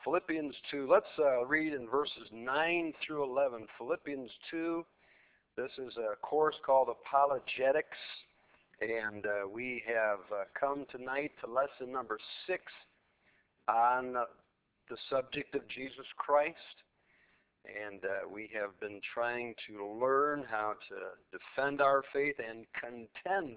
Philippians 2. Let's read in verses 9 through 11. Philippians 2. This is a course called Apologetics, and we have come tonight to lesson number 6 on the subject of Jesus Christ. And we have been trying to learn how to defend our faith and contend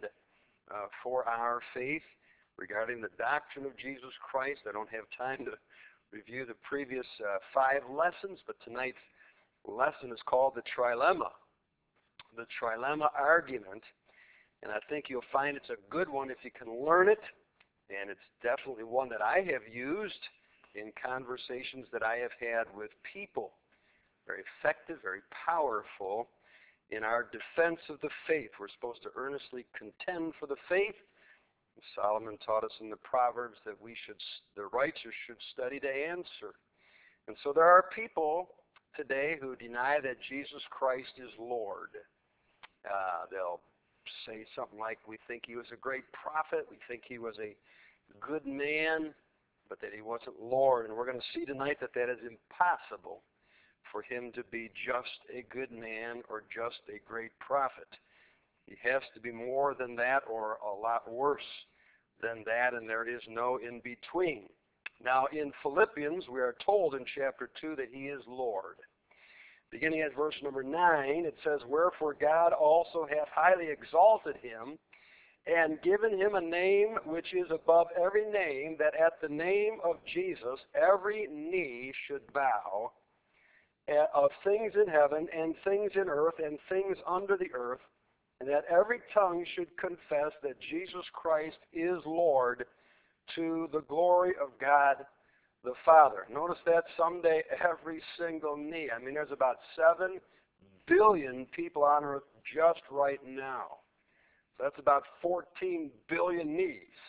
for our faith regarding the doctrine of Jesus Christ. I don't have time to review the previous 5 lessons, but tonight's lesson is called the trilemma. The trilemma argument, and I think you'll find it's a good one if you can learn it, and it's definitely one that I have used in conversations that I have had with people. Very effective, very powerful in our defense of the faith. We're supposed to earnestly contend for the faith. Solomon taught us in the Proverbs that the righteous should study to answer. And so there are people today who deny that Jesus Christ is Lord. They'll say something like, we think he was a great prophet, we think he was a good man, but that he wasn't Lord. And we're going to see tonight that that is impossible for him to be just a good man or just a great prophet. He has to be more than that or a lot worse than that, and there is no in between. Now in Philippians, we are told in chapter 2 that he is Lord. Beginning at verse number 9, it says, Wherefore God also hath highly exalted him, and given him a name which is above every name, that at the name of Jesus every knee should bow, of things in heaven and things in earth and things under the earth, and that every tongue should confess that Jesus Christ is Lord, to the glory of God the Father. Notice that someday every single knee. I mean, there's about 7 billion people on earth just right now. So that's about 14 billion knees,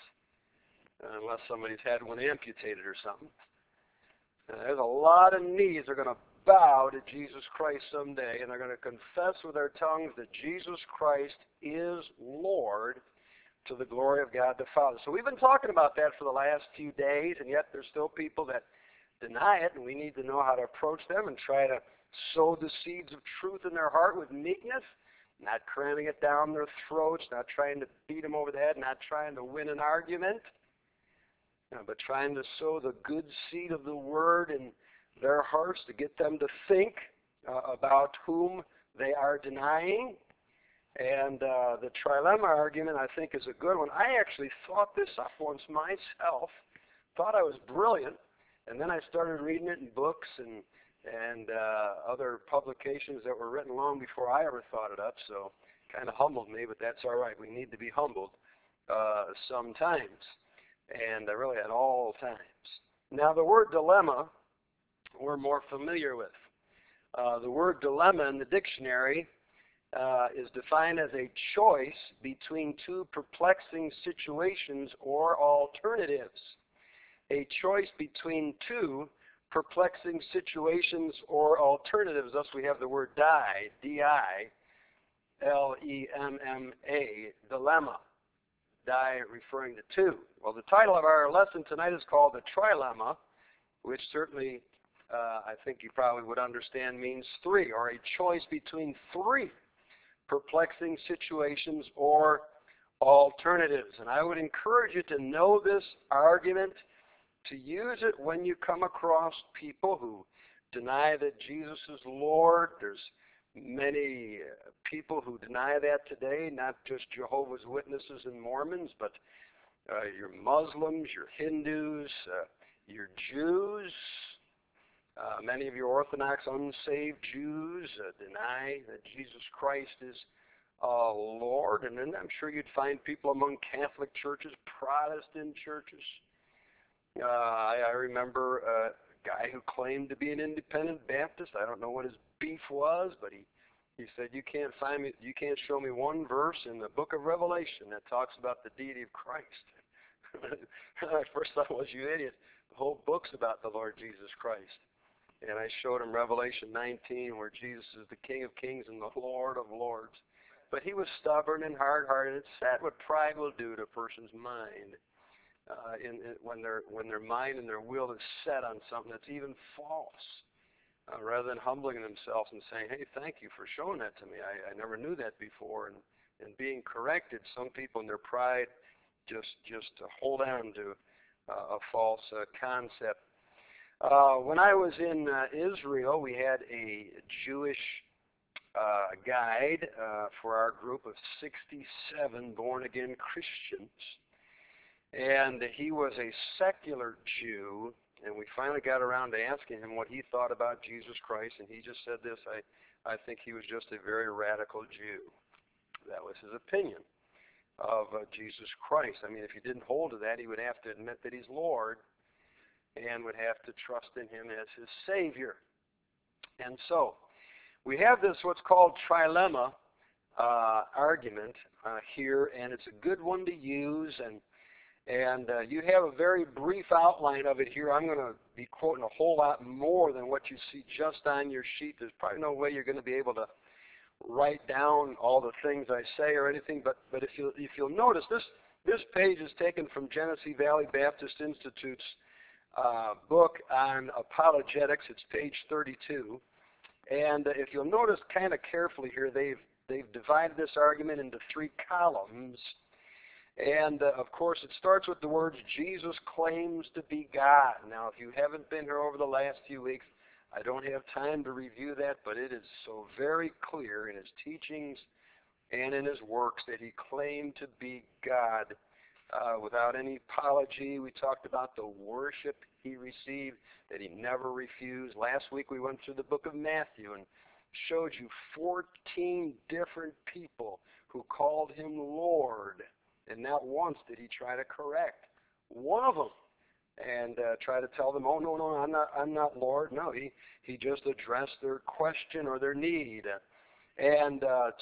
unless somebody's had one amputated or something. There's a lot of knees that are going to bow to Jesus Christ someday, and they're going to confess with their tongues that Jesus Christ is Lord, to the glory of God the Father. So we've been talking about that for the last few days, and yet there's still people that deny it, and we need to know how to approach them and try to sow the seeds of truth in their heart with meekness, not cramming it down their throats, not trying to beat them over the head, not trying to win an argument, but trying to sow the good seed of the Word in their hearts to get them to think about whom they are denying. And the trilemma argument, I think, is a good one. I actually thought this up once myself, thought I was brilliant, and then I started reading it in books and other publications that were written long before I ever thought it up, so kind of humbled me, but that's all right. We need to be humbled sometimes, and really at all times. Now, the word dilemma we're more familiar with. The word dilemma in the dictionary is defined as a choice between 2 perplexing situations or alternatives. A choice between 2 perplexing situations or alternatives. Thus we have the word D-I-L-E-M-M-A, dilemma. Di referring to 2. Well, the title of our lesson tonight is called the trilemma, which certainly I think you probably would understand means 3, or a choice between 3 perplexing situations or alternatives. And I would encourage you to know this argument, to use it when you come across people who deny that Jesus is Lord. There's many people who deny that today, not just Jehovah's Witnesses and Mormons, but your Muslims, your Hindus, your Jews. Many of your Orthodox unsaved Jews deny that Jesus Christ is Lord. And then I'm sure you'd find people among Catholic churches, Protestant churches. I remember a guy who claimed to be an independent Baptist. I don't know what his beef was, but he said, you can't show me one verse in the book of Revelation that talks about the deity of Christ. My first thought was, you idiot. The whole book's about the Lord Jesus Christ. And I showed him Revelation 19, where Jesus is the King of Kings and the Lord of Lords. But he was stubborn and hard-hearted. It's sad what pride will do to a person's mind. when their mind and their will is set on something that's even false, rather than humbling themselves and saying, "Hey, thank you for showing that to me. I never knew that before," and being corrected. Some people in their pride just hold on to a false concept. When I was in Israel, we had a Jewish guide for our group of 67 born-again Christians. And he was a secular Jew, and we finally got around to asking him what he thought about Jesus Christ, and he just said this: I think he was just a very radical Jew. That was his opinion of Jesus Christ. I mean, if he didn't hold to that, he would have to admit that he's Lord and would have to trust in him as his Savior. And so, we have this what's called trilemma argument here, and it's a good one to use, and you have a very brief outline of it here. I'm going to be quoting a whole lot more than what you see just on your sheet. There's probably no way you're going to be able to write down all the things I say or anything, but if you'll notice, this page is taken from Genesee Valley Baptist Institute's book on apologetics. It's page 32. And if you'll notice kind of carefully here, they've divided this argument into 3 columns. And, of course, it starts with the words, Jesus claims to be God. Now, if you haven't been here over the last few weeks, I don't have time to review that, but it is so very clear in his teachings and in his works that he claimed to be God without any apology. We talked about the worship he received that he never refused. Last week we went through the book of Matthew and showed you 14 different people who called him Lord, and not once did he try to correct one of them and try to tell them, "Oh, no, I'm not Lord." No, he just addressed their question or their need. And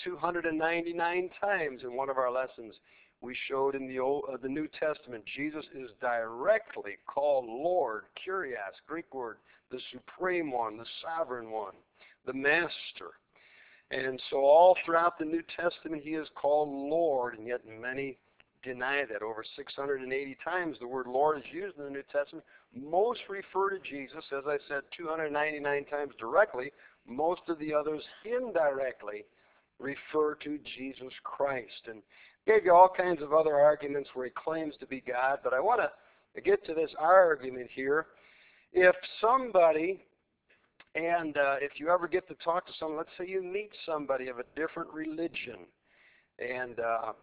299 times in one of our lessons we showed in the New Testament, Jesus is directly called Lord, Kyrios, Greek word, the supreme one, the sovereign one, the master. And so all throughout the New Testament he is called Lord, and yet many deny that. Over 680 times the word Lord is used in the New Testament. Most refer to Jesus, as I said, 299 times directly. Most of the others indirectly refer to Jesus Christ. And gave you all kinds of other arguments where he claims to be God, but I want to get to this argument here. If somebody, and if you ever get to talk to someone, let's say you meet somebody of a different religion, and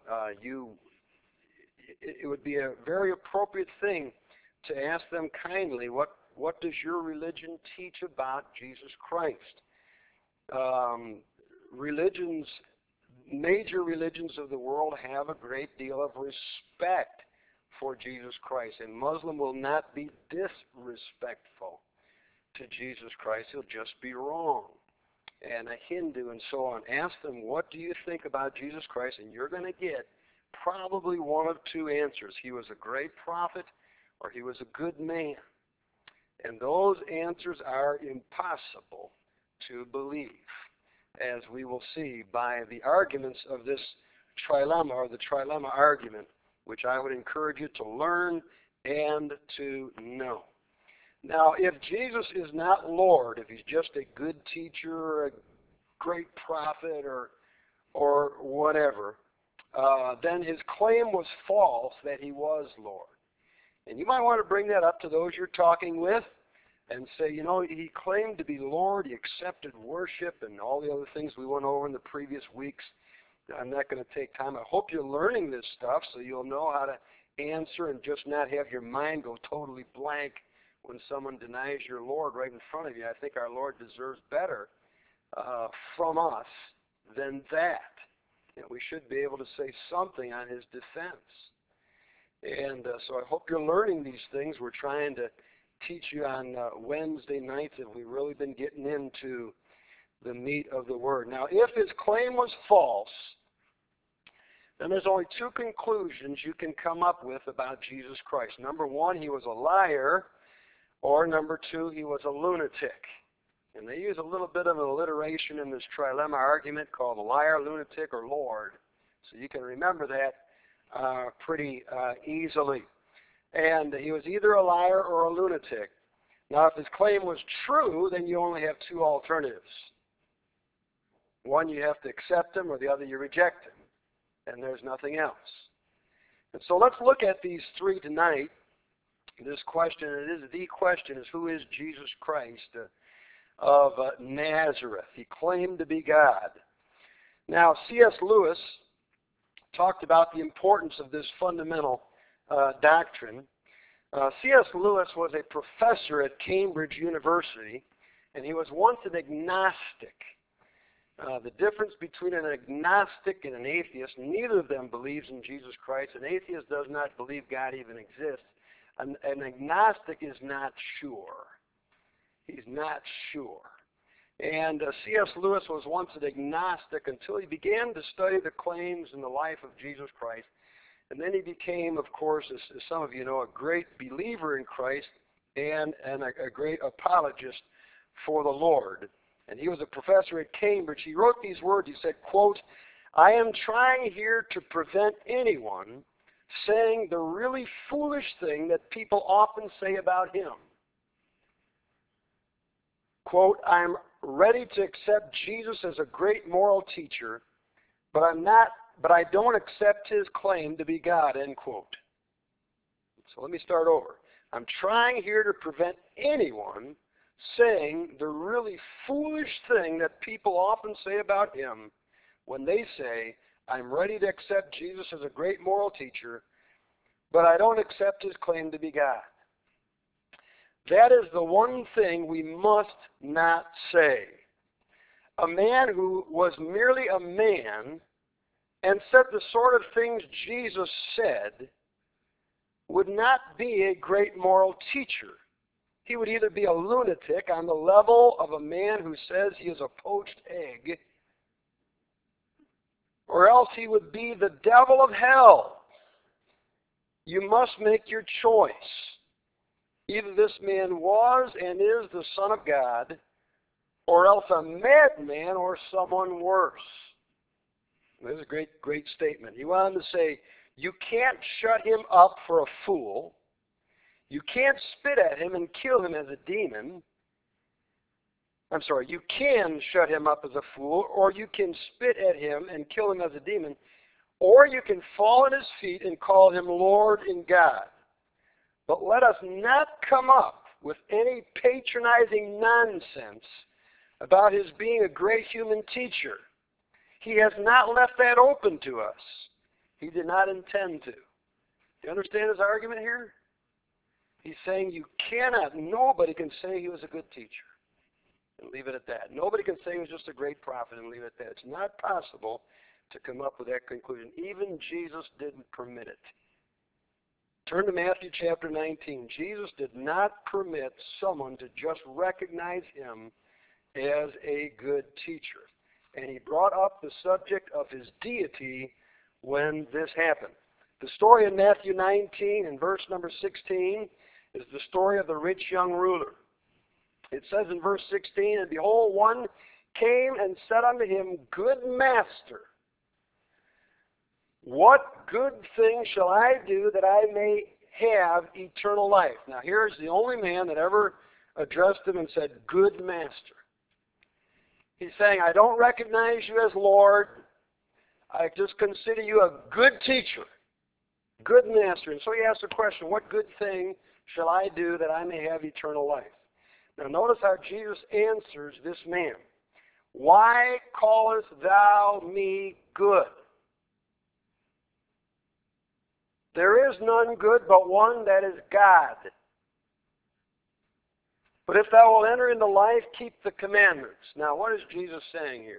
it would be a very appropriate thing to ask them kindly, what does your religion teach about Jesus Christ? Major religions of the world have a great deal of respect for Jesus Christ. A Muslim will not be disrespectful to Jesus Christ. He'll just be wrong. And a Hindu and so on. Ask them, what do you think about Jesus Christ? And you're going to get probably one of 2 answers. He was a great prophet, or he was a good man. And those answers are impossible to believe, as we will see by the arguments of this trilemma, or the trilemma argument, which I would encourage you to learn and to know. Now, if Jesus is not Lord, if he's just a good teacher, a great prophet, or whatever, then his claim was false that he was Lord. And you might want to bring that up to those you're talking with and say, you know, he claimed to be Lord, he accepted worship and all the other things we went over in the previous weeks. I'm not going to take time. I hope you're learning this stuff so you'll know how to answer and just not have your mind go totally blank when someone denies your Lord right in front of you. I think our Lord deserves better from us than that. And we should be able to say something on his defense. And so I hope you're learning these things. We're trying to teach you on Wednesday nights, and we've really been getting into the meat of the Word. Now, if his claim was false, then there's only 2 conclusions you can come up with about Jesus Christ. Number 1, he was a liar, or number 2, he was a lunatic. And they use a little bit of an alliteration in this trilemma argument called liar, lunatic, or Lord. So you can remember that pretty easily. And he was either a liar or a lunatic. Now, if his claim was true, then you only have two alternatives. One, you have to accept him, or the other, you reject him. And there's nothing else. And so let's look at these three tonight. This question, and it is the question, is who is Jesus Christ of Nazareth? He claimed to be God. Now, C.S. Lewis talked about the importance of this fundamental doctrine. C.S. Lewis was a professor at Cambridge University, and he was once an agnostic. The difference between an agnostic and an atheist, neither of them believes in Jesus Christ. An atheist does not believe God even exists. An agnostic is not sure. He's not sure. And C.S. Lewis was once an agnostic until he began to study the claims and the life of Jesus Christ. And then he became, of course, as some of you know, a great believer in Christ and a great apologist for the Lord. And he was a professor at Cambridge. He wrote these words. He said, quote, "I am trying here to prevent anyone saying the really foolish thing that people often say about him. Quote, I'm ready to accept Jesus as a great moral teacher, but I don't accept his claim to be God," end quote. So let me start over. I'm trying here to prevent anyone saying the really foolish thing that people often say about him when they say, I'm ready to accept Jesus as a great moral teacher, but I don't accept his claim to be God. That is the one thing we must not say. A man who was merely a man and said the sort of things Jesus said would not be a great moral teacher. He would either be a lunatic on the level of a man who says he is a poached egg, or else he would be the devil of hell. You must make your choice. Either this man was and is the Son of God, or else a madman or someone worse. This is a great, great statement. He went on to say, you can't shut him up for a fool. You can't spit at him and kill him as a demon. You can shut him up as a fool, or you can spit at him and kill him as a demon, or you can fall at his feet and call him Lord and God. But let us not come up with any patronizing nonsense about his being a great human teacher. He has not left that open to us. He did not intend to. Do you understand his argument here? He's saying nobody can say he was a good teacher and leave it at that. Nobody can say he was just a great prophet and leave it at that. It's not possible to come up with that conclusion. Even Jesus didn't permit it. Turn to Matthew chapter 19. Jesus did not permit someone to just recognize him as a good teacher. And he brought up the subject of his deity when this happened. The story in Matthew 19 and verse number 16 is the story of the rich young ruler. It says in verse 16, and behold, one came and said unto him, Good master, what good thing shall I do that I may have eternal life? Now here's the only man that ever addressed him and said, Good master. He's saying, I don't recognize you as Lord. I just consider you a good teacher, good master. And so he asks the question, what good thing shall I do that I may have eternal life? Now notice how Jesus answers this man. Why callest thou me good? There is none good but one, that is God. But if thou wilt enter into life, keep the commandments. Now what is Jesus saying here?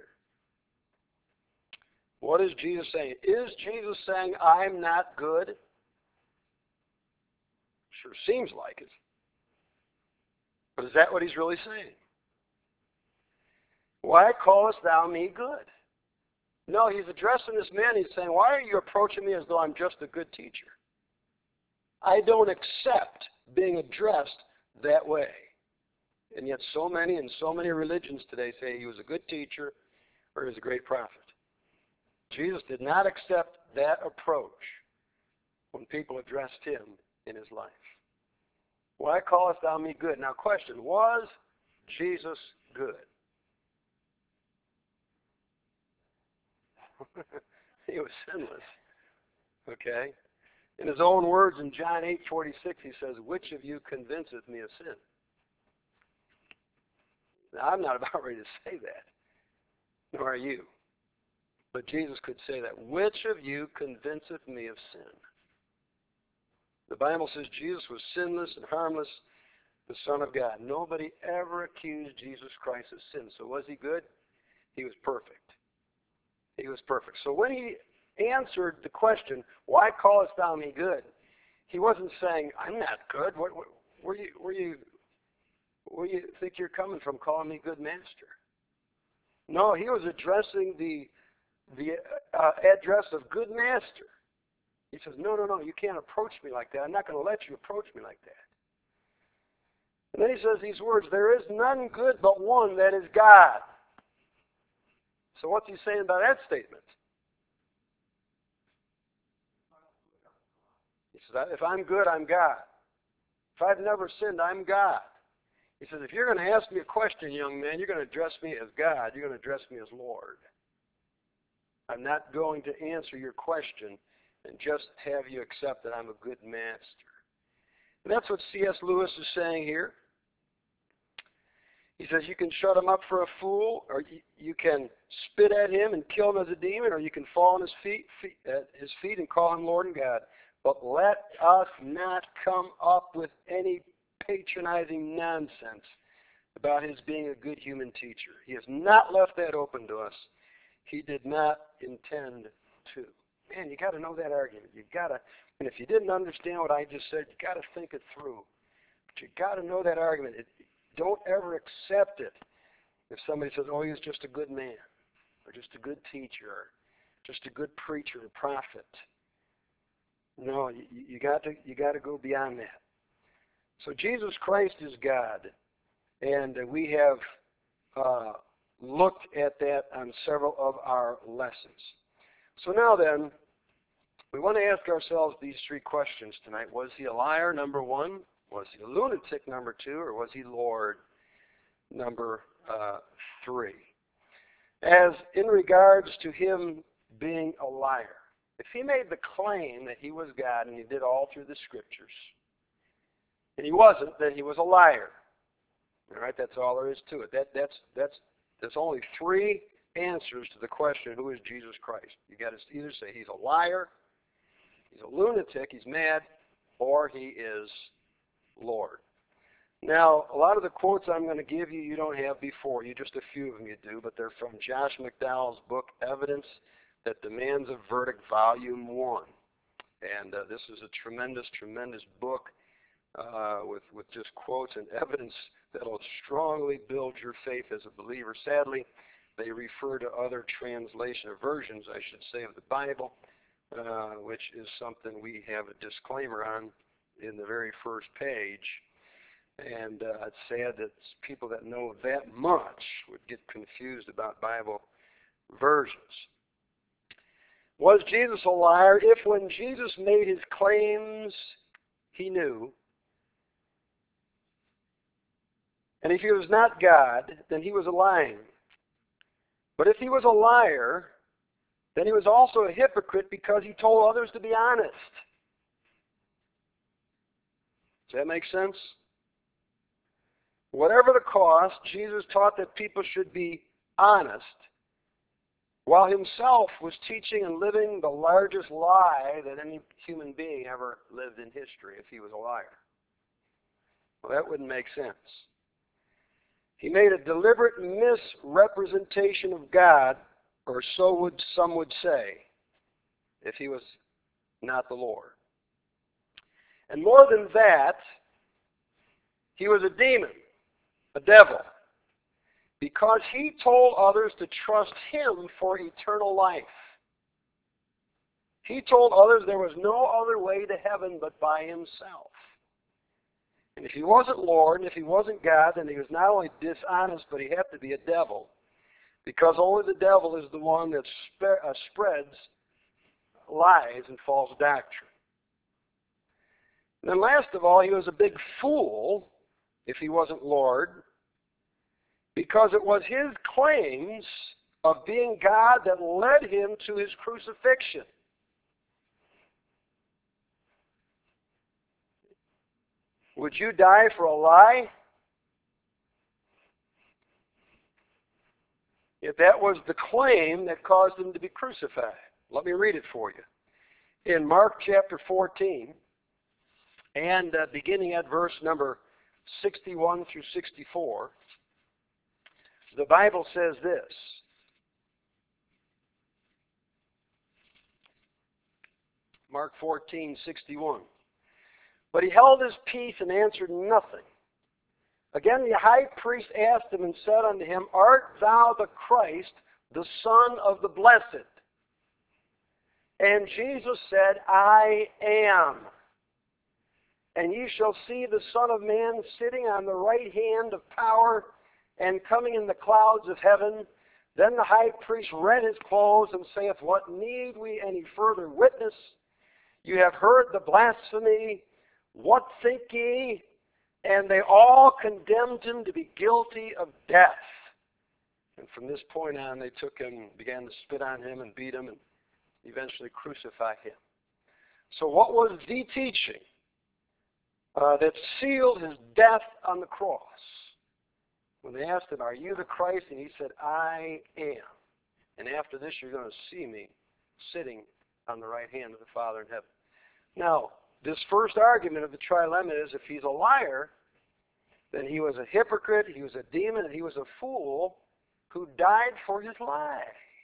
What is Jesus saying? Is Jesus saying, I'm not good? Sure seems like it. But is that what he's really saying? Why callest thou me good? No, he's addressing this man. He's saying, why are you approaching me as though I'm just a good teacher? I don't accept being addressed that way. And yet so many in so many religions today say he was a good teacher or he was a great prophet. Jesus did not accept that approach when people addressed him in his life. Why callest thou me good? Now question, was Jesus good? He was sinless. Okay? In his own words in John 8:46, he says, which of you convinceth me of sin? Now, I'm not about ready to say that, nor are you. But Jesus could say that. Which of you convinceth me of sin? The Bible says Jesus was sinless and harmless, the Son of God. Nobody ever accused Jesus Christ of sin. So was he good? He was perfect. He was perfect. So when he answered the question, why callest thou me good? He wasn't saying, I'm not good. Where you think you're coming from calling me good master? No, he was addressing the address of good master. He says, no, you can't approach me like that. I'm not going to let you approach me like that. And then he says these words, there is none good but one, that is God. So what's he saying by that statement? He says, if I'm good, I'm God. If I've never sinned, I'm God. He says, if you're going to ask me a question, young man, you're going to address me as God. You're going to address me as Lord. I'm not going to answer your question and just have you accept that I'm a good master. And that's what C.S. Lewis is saying here. He says you can shut him up for a fool, or you can spit at him and kill him as a demon, or you can fall on at his feet and call him Lord and God. But let us not come up with any patronizing nonsense about his being a good human teacher. He has not left that open to us. He did not intend to. Man, you got to know that argument. You got to, and if you didn't understand what I just said, you got to think it through. But you got to know that argument. Don't ever accept it. If somebody says, "Oh, he's just a good man, or just a good teacher, or just a good preacher or prophet," no, you got to go beyond that. So Jesus Christ is God, and we have looked at that on several of our lessons. So now then, we want to ask ourselves these three questions tonight. Was he a liar, number one? Was he a lunatic, number two? Or was he Lord, number three? As in regards to him being a liar, if he made the claim that he was God, and he did all through the Scriptures, and he wasn't, then he was a liar. All right, that's all there is to it. There's only three answers to the question, who is Jesus Christ? You got to either say he's a liar, he's a lunatic, he's mad, or he is Lord. Now, a lot of the quotes I'm going to give you, you don't have before you. Just a few of them you do, but they're from Josh McDowell's book, Evidence That Demands a Verdict, Volume 1. And this is a tremendous, tremendous book with just quotes and evidence that will strongly build your faith as a believer. Sadly, they refer to other translation or versions, I should say, of the Bible, which is something we have a disclaimer on in the very first page. And it's sad that people that know that much would get confused about Bible versions. Was Jesus a liar? If when Jesus made his claims, he knew, and if he was not God, then he was lying. But if he was a liar, then he was also a hypocrite because he told others to be honest. Does that make sense? Whatever the cost, Jesus taught that people should be honest, while himself was teaching and living the largest lie that any human being ever lived in history if he was a liar. Well, that wouldn't make sense. He made a deliberate misrepresentation of God, or so some would say, if he was not the Lord. And more than that, he was a demon, a devil, because he told others to trust him for eternal life. He told others there was no other way to heaven but by himself. And if he wasn't Lord, and if he wasn't God, then he was not only dishonest, but he had to be a devil, because only the devil is the one that spreads lies and false doctrine. And then last of all, he was a big fool if he wasn't Lord, because it was his claims of being God that led him to his crucifixion. Would you die for a lie? If that was the claim that caused him to be crucified. Let me read it for you. In Mark chapter 14, and beginning at verse number 61 through 64, the Bible says this. Mark 14:61. But he held his peace and answered nothing. Again the high priest asked him and said unto him, Art thou the Christ, the Son of the Blessed? And Jesus said, I am. And ye shall see the Son of Man sitting on the right hand of power and coming in the clouds of heaven. Then the high priest rent his clothes and saith, What need we any further witness? You have heard the blasphemy. What think ye? And they all condemned him to be guilty of death. And from this point on, they took him, began to spit on him and beat him and eventually crucify him. So what was the teaching that sealed his death on the cross? When they asked him, Are you the Christ? And he said, I am. And after this, you're going to see me sitting on the right hand of the Father in heaven. Now, this first argument of the trilemma is if he's a liar, then he was a hypocrite, he was a demon, and he was a fool who died for his lie.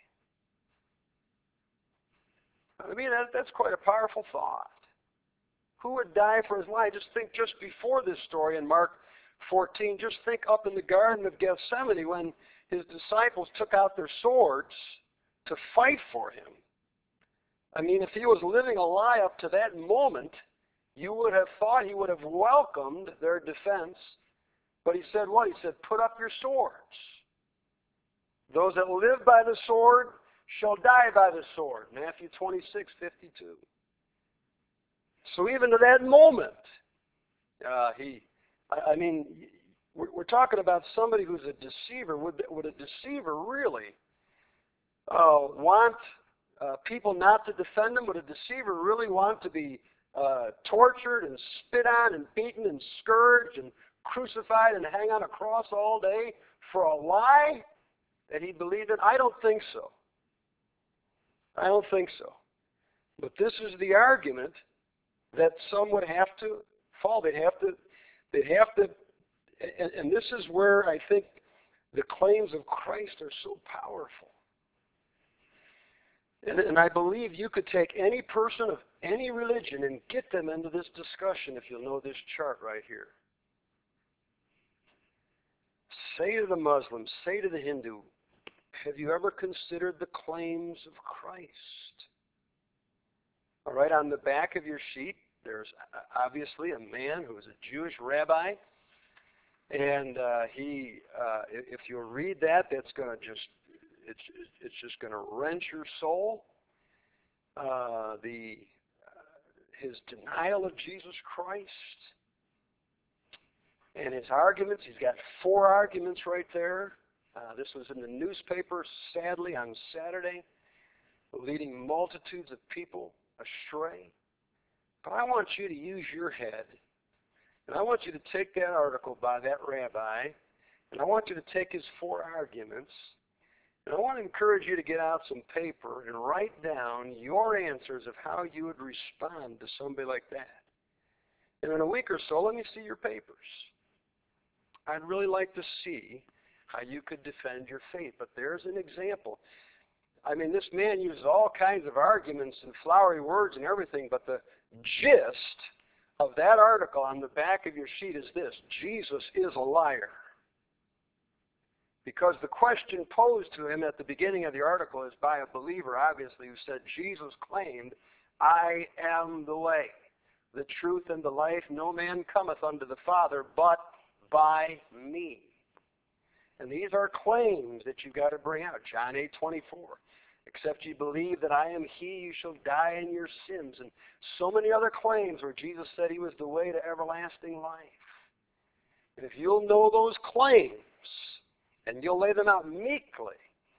I mean, that's quite a powerful thought. Who would die for his lie? Just think just before this story in Mark 14, just think up in the Garden of Gethsemane when his disciples took out their swords to fight for him. I mean, if he was living a lie up to that moment, you would have thought he would have welcomed their defense. But he said what? He said, put up your swords. Those that live by the sword shall die by the sword. Matthew 26:52. So even to that moment, we're talking about somebody who's a deceiver. Would a deceiver really want people not to defend him? Would a deceiver really want to be tortured and spit on and beaten and scourged and crucified and hang on a cross all day for a lie that he believed in? I don't think so. I don't think so. But this is the argument that some would have to fall. They'd have to, and this is where I think the claims of Christ are so powerful. And I believe you could take any person of any religion and get them into this discussion if you'll know this chart right here. Say to the Muslim, say to the Hindu, have you ever considered the claims of Christ? All right, on the back of your sheet, there's obviously a man who is a Jewish rabbi. And if you read that, that's going to just, it's just going to wrench your soul. His denial of Jesus Christ and his arguments. He's got 4 arguments right there. This was in the newspaper, sadly, on Saturday, leading multitudes of people astray. But I want you to use your head, and I want you to take that article by that rabbi, and I want you to take his 4 arguments, and I want to encourage you to get out some paper and write down your answers of how you would respond to somebody like that. And in a week or so, let me see your papers. I'd really like to see how you could defend your faith. But there's an example. I mean, this man uses all kinds of arguments and flowery words and everything, but the gist of that article on the back of your sheet is this: Jesus is a liar. Because the question posed to him at the beginning of the article is by a believer, obviously, who said, Jesus claimed, I am the way, the truth, and the life. No man cometh unto the Father but by me. And these are claims that you've got to bring out. John 8:24. Except ye believe that I am he, you shall die in your sins. And so many other claims where Jesus said he was the way to everlasting life. And if you'll know those claims, and you'll lay them out meekly,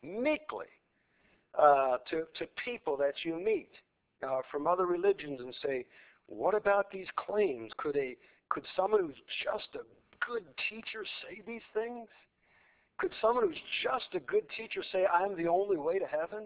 to people that you meet from other religions and say, what about these claims? Could someone who's just a good teacher say these things? Could someone who's just a good teacher say, I'm the only way to heaven?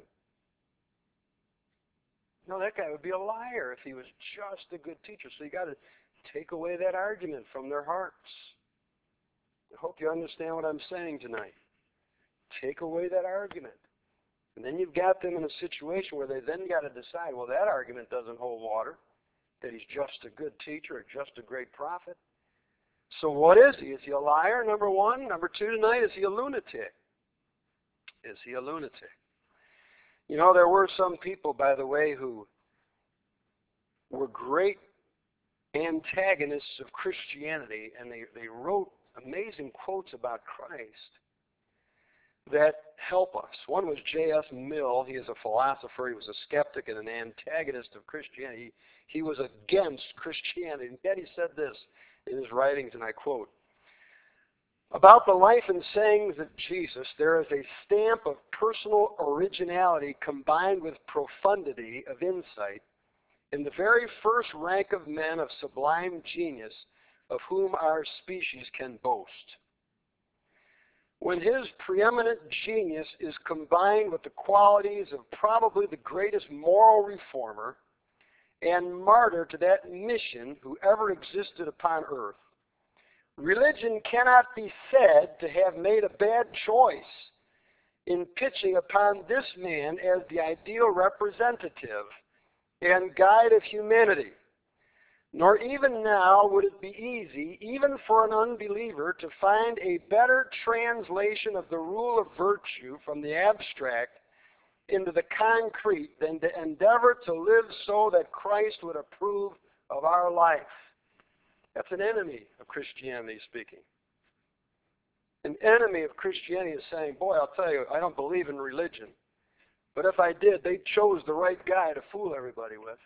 No, that guy would be a liar if he was just a good teacher. So you got to take away that argument from their hearts. I hope you understand what I'm saying tonight. Take away that argument. And then you've got them in a situation where they then got to decide, well, that argument doesn't hold water, that he's just a good teacher or just a great prophet. So what is he? Is he a liar, number one? Number two tonight, is he a lunatic? Is he a lunatic? You know, there were some people, by the way, who were great antagonists of Christianity, and they wrote amazing quotes about Christ that help us. One was J.S. Mill. He is a philosopher. He was a skeptic and an antagonist of Christianity. He was against Christianity. And yet he said this in his writings, and I quote, about the life and sayings of Jesus, there is a stamp of personal originality combined with profundity of insight in the very first rank of men of sublime genius of whom our species can boast. When his preeminent genius is combined with the qualities of probably the greatest moral reformer and martyr to that mission who ever existed upon earth, religion cannot be said to have made a bad choice in pitching upon this man as the ideal representative and guide of humanity. Nor even now would it be easy, even for an unbeliever, to find a better translation of the rule of virtue from the abstract into the concrete than to endeavor to live so that Christ would approve of our life. That's an enemy of Christianity speaking. An enemy of Christianity is saying, boy, I'll tell you, I don't believe in religion. But if I did, they chose the right guy to fool everybody with.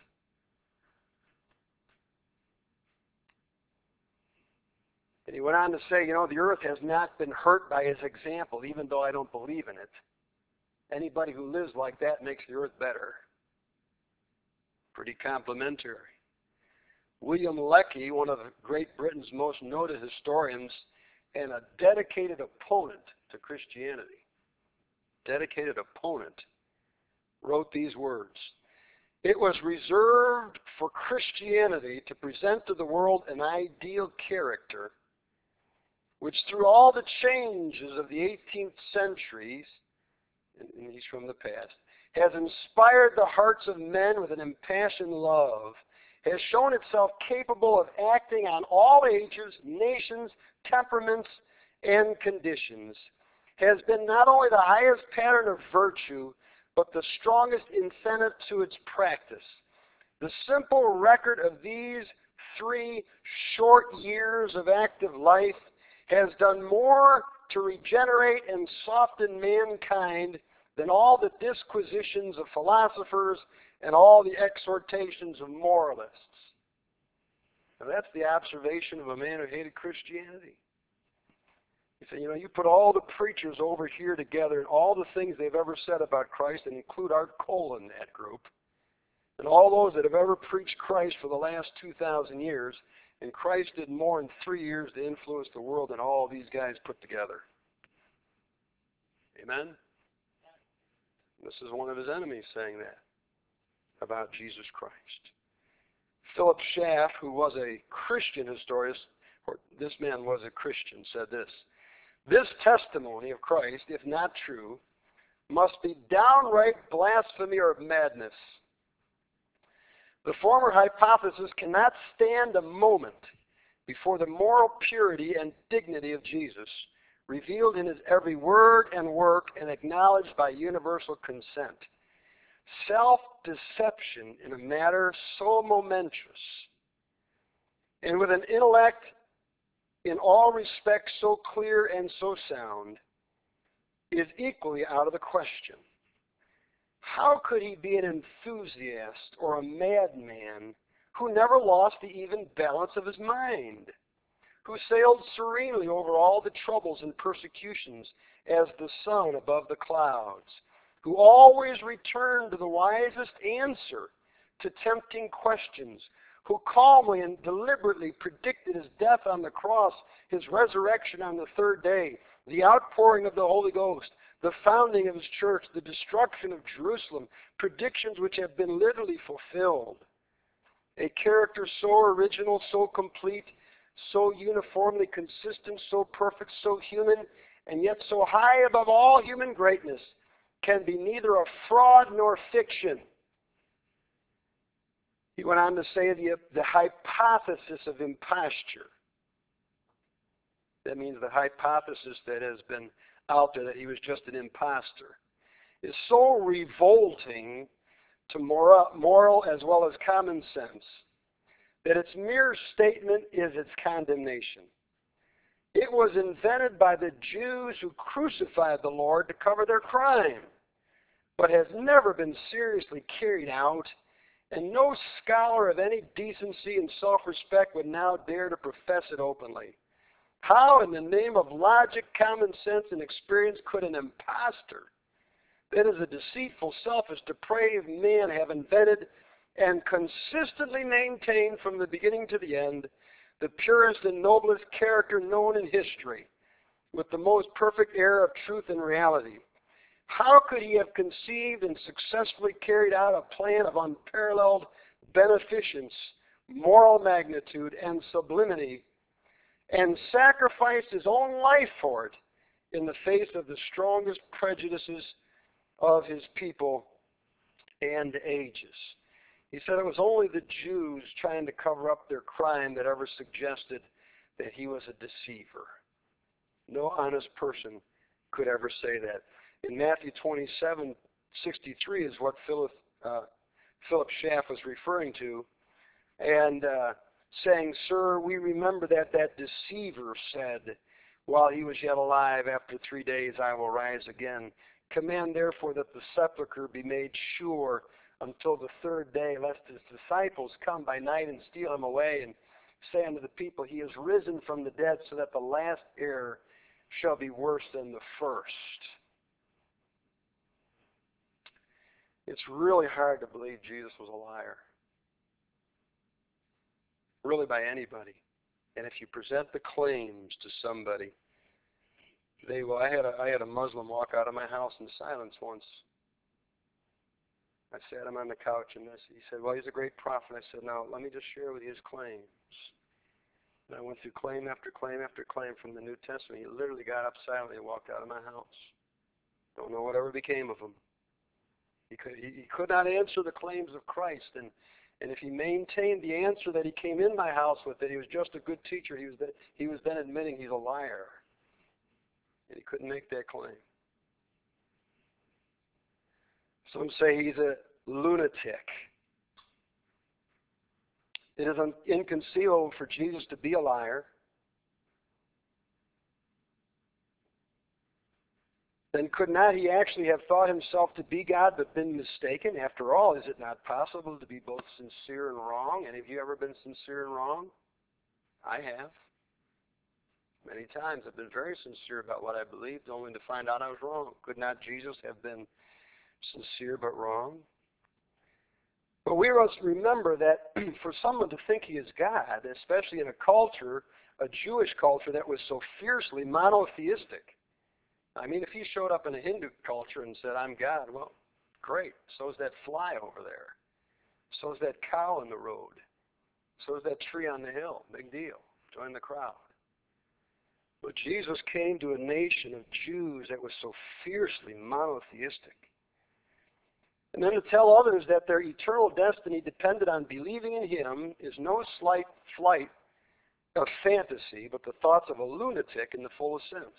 And he went on to say, you know, the earth has not been hurt by his example, even though I don't believe in it. Anybody who lives like that makes the earth better. Pretty complimentary. William Lecky, one of Great Britain's most noted historians and a dedicated opponent to Christianity, wrote these words. It was reserved for Christianity to present to the world an ideal character which through all the changes of the 18th centuries, and he's from the past, has inspired the hearts of men with an impassioned love, has shown itself capable of acting on all ages, nations, temperaments, and conditions, has been not only the highest pattern of virtue, but the strongest incentive to its practice. The simple record of these 3 short years of active life has done more to regenerate and soften mankind than all the disquisitions of philosophers and all the exhortations of moralists. Now that's the observation of a man who hated Christianity. He said, you know, you put all the preachers over here together and all the things they've ever said about Christ, and include Art Cole in that group, and all those that have ever preached Christ for the last 2,000 years, and Christ did more in 3 years to influence the world than all these guys put together. Amen? This is one of his enemies saying that about Jesus Christ. Philip Schaff, who was a Christian historian, or this man was a Christian, said this: this testimony of Christ, if not true, must be downright blasphemy or madness. The former hypothesis cannot stand a moment before the moral purity and dignity of Jesus, revealed in his every word and work and acknowledged by universal consent. Self-deception in a matter so momentous, and with an intellect in all respects so clear and so sound, is equally out of the question. How could he be an enthusiast or a madman who never lost the even balance of his mind, who sailed serenely over all the troubles and persecutions as the sun above the clouds, who always returned to the wisest answer to tempting questions, who calmly and deliberately predicted his death on the cross, his resurrection on the third day, the outpouring of the Holy Ghost, the founding of his church, the destruction of Jerusalem, predictions which have been literally fulfilled. A character so original, so complete, so uniformly consistent, so perfect, so human, and yet so high above all human greatness, can be neither a fraud nor fiction. He went on to say the hypothesis of imposture. That means the hypothesis that has been out there that he was just an imposter is so revolting to moral as well as common sense that its mere statement is its condemnation. It was invented by the Jews who crucified the Lord to cover their crime, but has never been seriously carried out, and no scholar of any decency and self-respect would now dare to profess it openly. How in the name of logic, common sense, and experience could an impostor, that is a deceitful, selfish, depraved man, have invented and consistently maintained from the beginning to the end the purest and noblest character known in history, with the most perfect air of truth and reality? How could he have conceived and successfully carried out a plan of unparalleled beneficence, moral magnitude, and sublimity, and sacrificed his own life for it in the face of the strongest prejudices of his people and ages? He said it was only the Jews trying to cover up their crime that ever suggested that he was a deceiver. No honest person could ever say that. In Matthew 27:63 is what Philip Schaff was referring to, and saying, "Sir, we remember that deceiver said, while he was yet alive, after 3 days I will rise again. Command therefore that the sepulchre be made sure until the third day, lest his disciples come by night and steal him away, and say unto the people, he is risen from the dead, so that the last error shall be worse than the first." It's really hard to believe Jesus was a liar. Really, by anybody. And if you present the claims to somebody, they will. I had a Muslim walk out of my house in silence once. I sat him on the couch and he said, "Well, he's a great prophet." I said, "Now, let me just share with you his claims." And I went through claim after claim after claim from the New Testament. He literally got up silently and walked out of my house. Don't know whatever became of him. He could not answer the claims of Christ, and if he maintained the answer that he came in my house with, that he was just a good teacher, he was then admitting he's a liar, and he couldn't make that claim. Some say he's a lunatic. It is inconceivable for Jesus to be a liar. Then could not he actually have thought himself to be God but been mistaken? After all, is it not possible to be both sincere and wrong? Any of you ever been sincere and wrong? I have. Many times I've been very sincere about what I believed, only to find out I was wrong. Could not Jesus have been sincere but wrong? But we must remember that for someone to think he is God, especially in a culture, a Jewish culture that was so fiercely monotheistic. I mean, if he showed up in a Hindu culture and said, "I'm God," well, great. So's that fly over there. So's that cow in the road. So's that tree on the hill. Big deal. Join the crowd. But Jesus came to a nation of Jews that was so fiercely monotheistic. And then to tell others that their eternal destiny depended on believing in him is no slight flight of fantasy, but the thoughts of a lunatic in the fullest sense.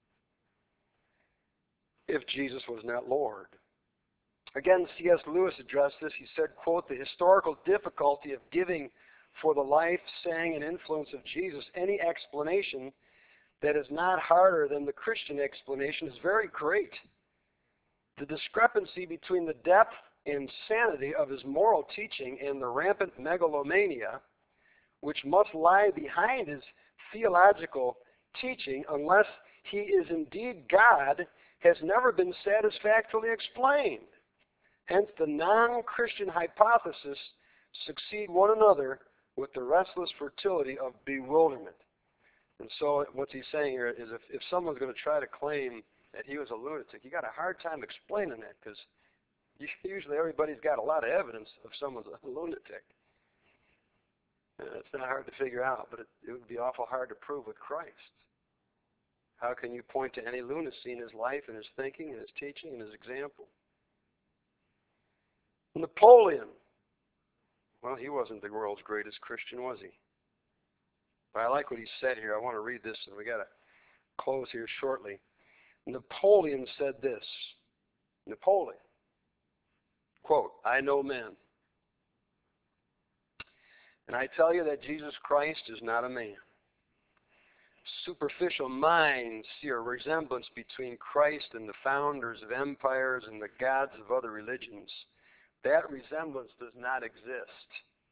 If Jesus was not Lord. Again, C.S. Lewis addressed this. He said, quote, "The historical difficulty of giving for the life, saying, and influence of Jesus any explanation that is not harder than the Christian explanation is very great. The discrepancy between the depth and sanity of his moral teaching and the rampant megalomania which must lie behind his theological teaching, unless he is indeed God, has never been satisfactorily explained. Hence, the non-Christian hypothesis succeed one another with the restless fertility of bewilderment. And so what he's saying here is if someone's going to try to claim that he was a lunatic, you got a hard time explaining that, because usually everybody's got a lot of evidence of someone's a lunatic. It's not hard to figure out, but it would be awful hard to prove with Christ. How can you point to any lunacy in his life and his thinking and his teaching and his example? Napoleon. Well, he wasn't the world's greatest Christian, was he? But I like what he said here. I want to read this, and we got to close here shortly. Napoleon said this. Napoleon, quote, "I know men. And I tell you that Jesus Christ is not a man. Superficial minds see a resemblance between Christ and the founders of empires and the gods of other religions. That resemblance does not exist.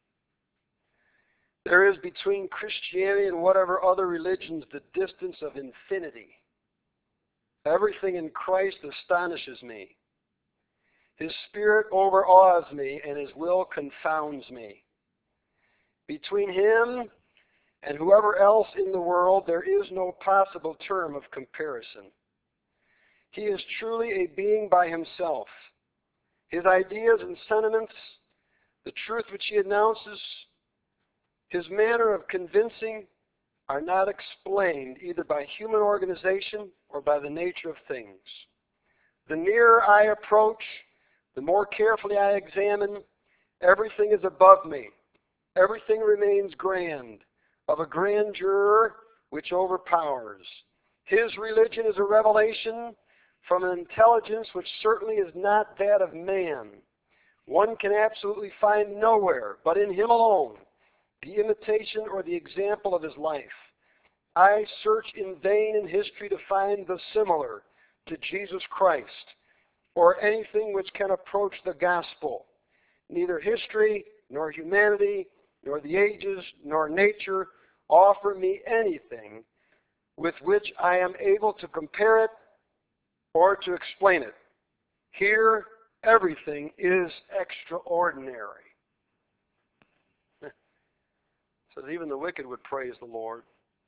There is between Christianity and whatever other religions the distance of infinity. Everything in Christ astonishes me. His spirit overawes me, and his will confounds me. Between him and whoever else in the world, there is no possible term of comparison. He is truly a being by himself. His ideas and sentiments, the truth which he announces, his manner of convincing, are not explained either by human organization or by the nature of things. The nearer I approach, the more carefully I examine, everything is above me. Everything remains grand, of a grandeur which overpowers. His religion is a revelation from an intelligence which certainly is not that of man. One can absolutely find nowhere, but in him alone, the imitation or the example of his life. I search in vain in history to find the similar to Jesus Christ, or anything which can approach the gospel. Neither history, nor humanity, nor the ages, nor nature offer me anything with which I am able to compare it or to explain it. Here, everything is extraordinary." So even the wicked would praise the Lord.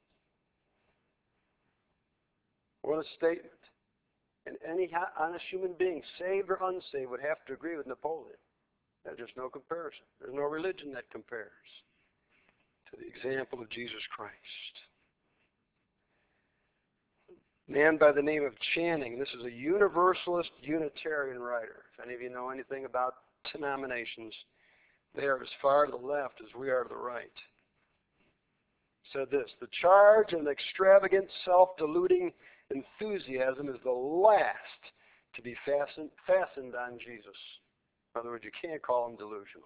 What a statement. And any honest human being, saved or unsaved, would have to agree with Napoleon. There's just no comparison. There's no religion that compares to the example of Jesus Christ. A man by the name of Channing, this is a Universalist Unitarian writer. If any of you know anything about denominations, they are as far to the left as we are to the right. Said this: "The charge of an extravagant, self-deluding enthusiasm is the last to be fastened on Jesus." In other words, you can't call him delusional.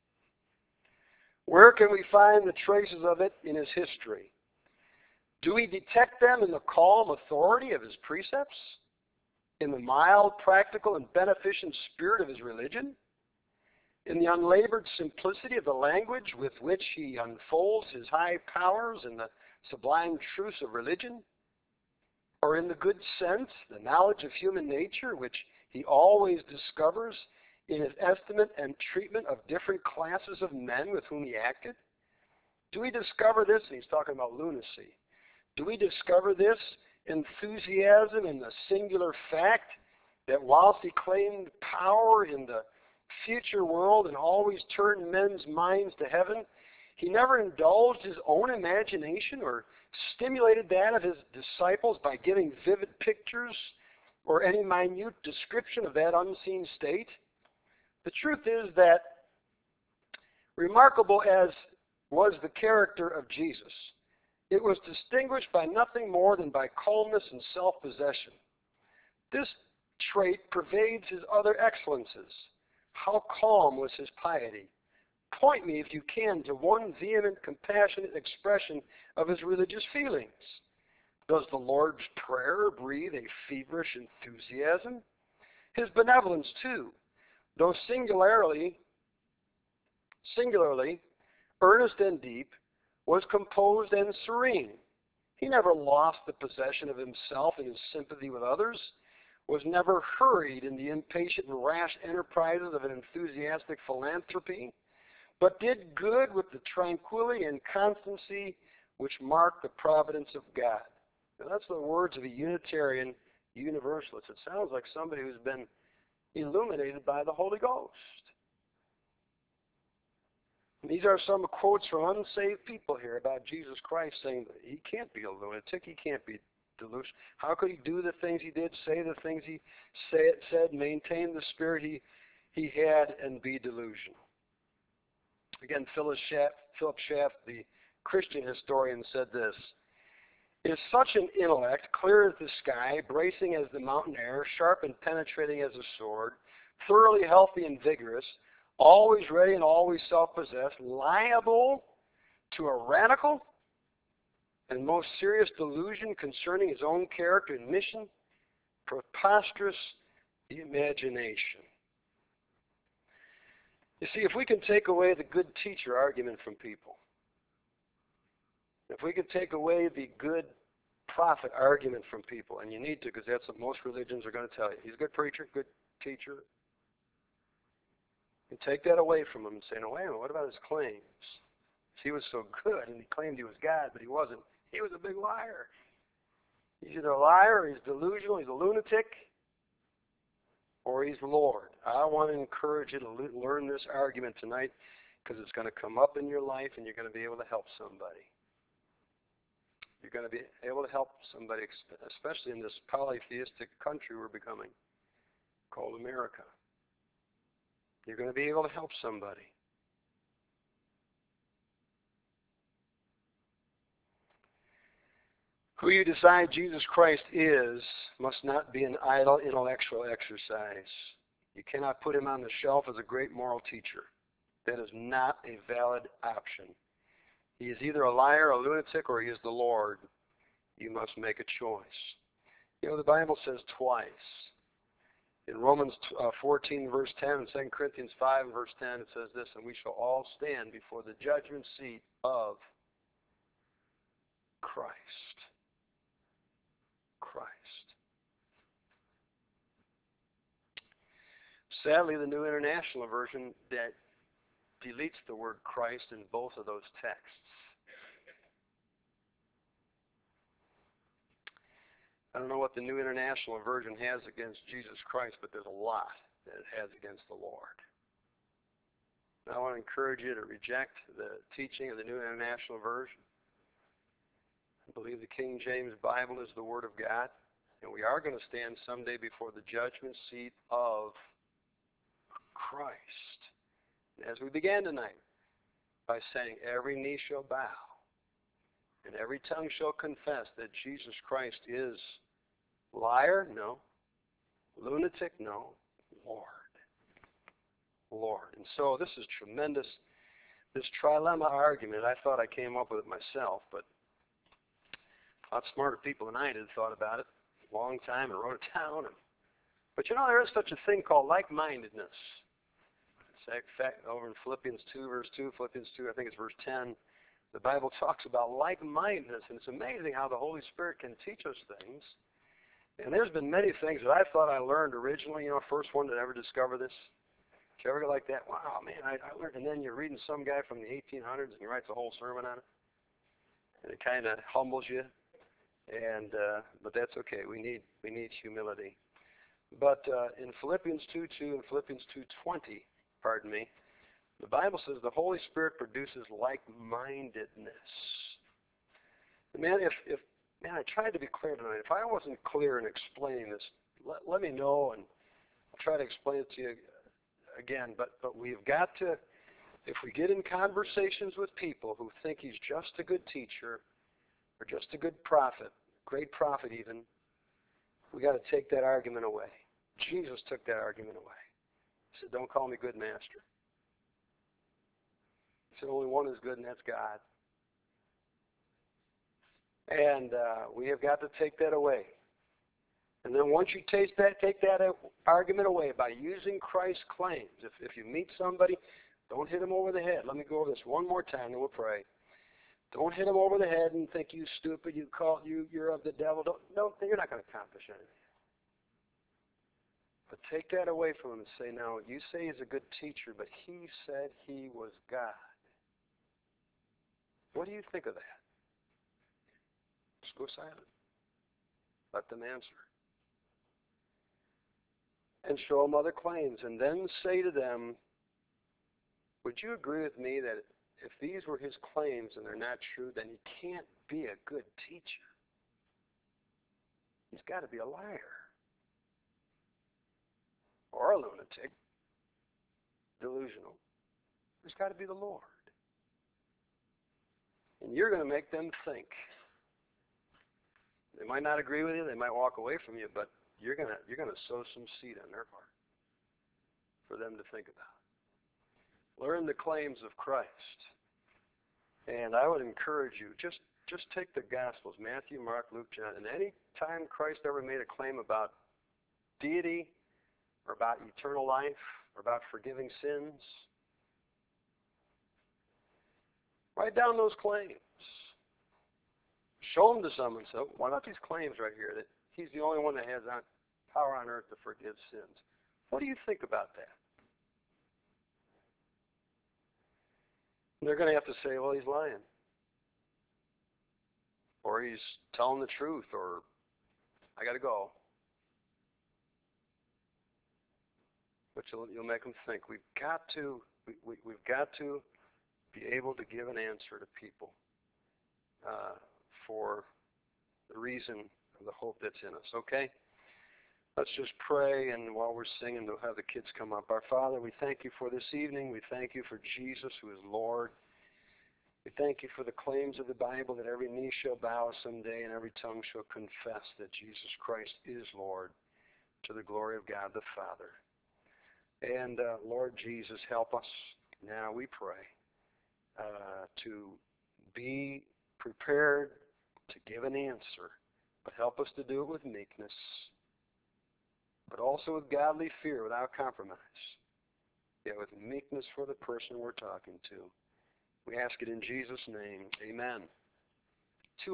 Where can we find the traces of it in his history? Do we detect them in the calm authority of his precepts? In the mild, practical, and beneficent spirit of his religion? In the unlabored simplicity of the language with which he unfolds his high powers and the sublime truths of religion? Or in the good sense, the knowledge of human nature, which he always discovers in his estimate and treatment of different classes of men with whom he acted? Do we discover this, and he's talking about lunacy, do we discover this enthusiasm in the singular fact that whilst he claimed power in the future world and always turned men's minds to heaven, he never indulged his own imagination or stimulated that of his disciples by giving vivid pictures or any minute description of that unseen state? The truth is that, remarkable as was the character of Jesus, it was distinguished by nothing more than by calmness and self-possession. This trait pervades his other excellences. How calm was his piety! Point me, if you can, to one vehement, compassionate expression of his religious feelings. Does the Lord's Prayer breathe a feverish enthusiasm? His benevolence too, though singularly, earnest and deep, was composed and serene. He never lost the possession of himself in his sympathy with others, was never hurried in the impatient and rash enterprises of an enthusiastic philanthropy, but did good with the tranquility and constancy which mark the providence of God. Now, that's the words of a Unitarian Universalist. It sounds like somebody who's been illuminated by the Holy Ghost. These are some quotes from unsaved people here about Jesus Christ saying that he can't be a lunatic, he can't be delusional. How could he do the things he did, say the things he said, maintain the spirit he had, and be delusional? Again, Philip Schaff, the Christian historian, said this: "Is such an intellect, clear as the sky, bracing as the mountain air, sharp and penetrating as a sword, thoroughly healthy and vigorous, always ready and always self-possessed, liable to a radical and most serious delusion concerning his own character and mission? Preposterous imagination." You see, if we can take away the good teacher argument from people, if we can take away the good prophet argument from people, and you need to, because that's what most religions are going to tell you. He's a good preacher, good teacher. You take that away from him and say, no, wait a minute, what about his claims? He was so good, and he claimed he was God, but he wasn't. He was a big liar. He's either a liar, or he's delusional, he's a lunatic, or he's Lord. I want to encourage you to learn this argument tonight, because it's going to come up in your life, and you're going to be able to help somebody. You're going to be able to help somebody, especially in this polytheistic country we're becoming, called America. You're going to be able to help somebody. Who you decide Jesus Christ is must not be an idle intellectual exercise. You cannot put him on the shelf as a great moral teacher. That is not a valid option. He is either a liar, a lunatic, or he is the Lord. You must make a choice. You know, the Bible says twice. In Romans 14, verse 10, and 2 Corinthians 5, verse 10, it says this: "And we shall all stand before the judgment seat of Christ." Christ. Sadly, the New International Version that deletes the word Christ in both of those texts. I don't know what the New International Version has against Jesus Christ, but there's a lot that it has against the Lord. I want to encourage you to reject the teaching of the New International Version. I believe the King James Bible is the Word of God, and we are going to stand someday before the judgment seat of Christ. As we began tonight by saying, every knee shall bow and every tongue shall confess that Jesus Christ is liar? No. Lunatic? No. Lord. Lord. And so this is tremendous. This trilemma argument, I thought I came up with it myself, but a lot smarter people than I did thought about it a long time and wrote it down. But you know, there is such a thing called like-mindedness. In fact, over in Philippians 2, verse 2, Philippians 2, I think it's verse 10, the Bible talks about like-mindedness, and it's amazing how the Holy Spirit can teach us things. And there's been many things that I thought I learned originally, first one to ever discover this. Did you ever get like that? Wow, man, I learned, and then you're reading some guy from the 1800s, and he writes a whole sermon on it. And it kind of humbles you, but that's okay. We need humility. But in Philippians 2:2 and Philippians 2:20, the Bible says the Holy Spirit produces like-mindedness. Man, I tried to be clear tonight. If I wasn't clear in explaining this, let me know, and I'll try to explain it to you again. But we've got to, if we get in conversations with people who think he's just a good teacher or just a good prophet, great prophet even, we got to take that argument away. Jesus took that argument away. He said, "Don't call me good master." He said, "Only one is good, and that's God." And we have got to take that away. And And then once you take that argument away by using Christ's claims. If you meet somebody, don't hit them over the head. Let me go over this one more time and we'll pray. Don't hit them over the head and think you stupid, you're of the devil. Don't, you're not going to accomplish anything. But take that away from him and say, now, you say he's a good teacher, but he said he was God. What do you think of that? Just go silent. Let them answer. And show them other claims. And then say to them, would you agree with me that if these were his claims and they're not true, then he can't be a good teacher? He's got to be a liar. Or a lunatic. Delusional. There's got to be the Lord. And you're going to make them think. They might not agree with you. They might walk away from you, but you're going to sow some seed in their heart for them to think about. Learn the claims of Christ. And I would encourage you, just take the Gospels, Matthew, Mark, Luke, John, and any time Christ ever made a claim about deity or about eternal life or about forgiving sins, write down those claims. Show them to someone. So what about these claims right here that he's the only one that has power on earth to forgive sins? What do you think about that? They're going to have to say, well, he's lying. Or he's telling the truth, or I got to go. But you'll make them think. We've got to be able to give an answer to people for the reason of the hope that's in us. Okay? Let's just pray, and while we're singing, we'll have the kids come up. Our Father, we thank you for this evening. We thank you for Jesus, who is Lord. We thank you for the claims of the Bible that every knee shall bow someday and every tongue shall confess that Jesus Christ is Lord, to the glory of God the Father. And Lord Jesus, help us now, we pray, to be prepared to give an answer, but help us to do it with meekness, but also with godly fear, without compromise, yet with meekness for the person we're talking to. We ask it in Jesus' name. Amen.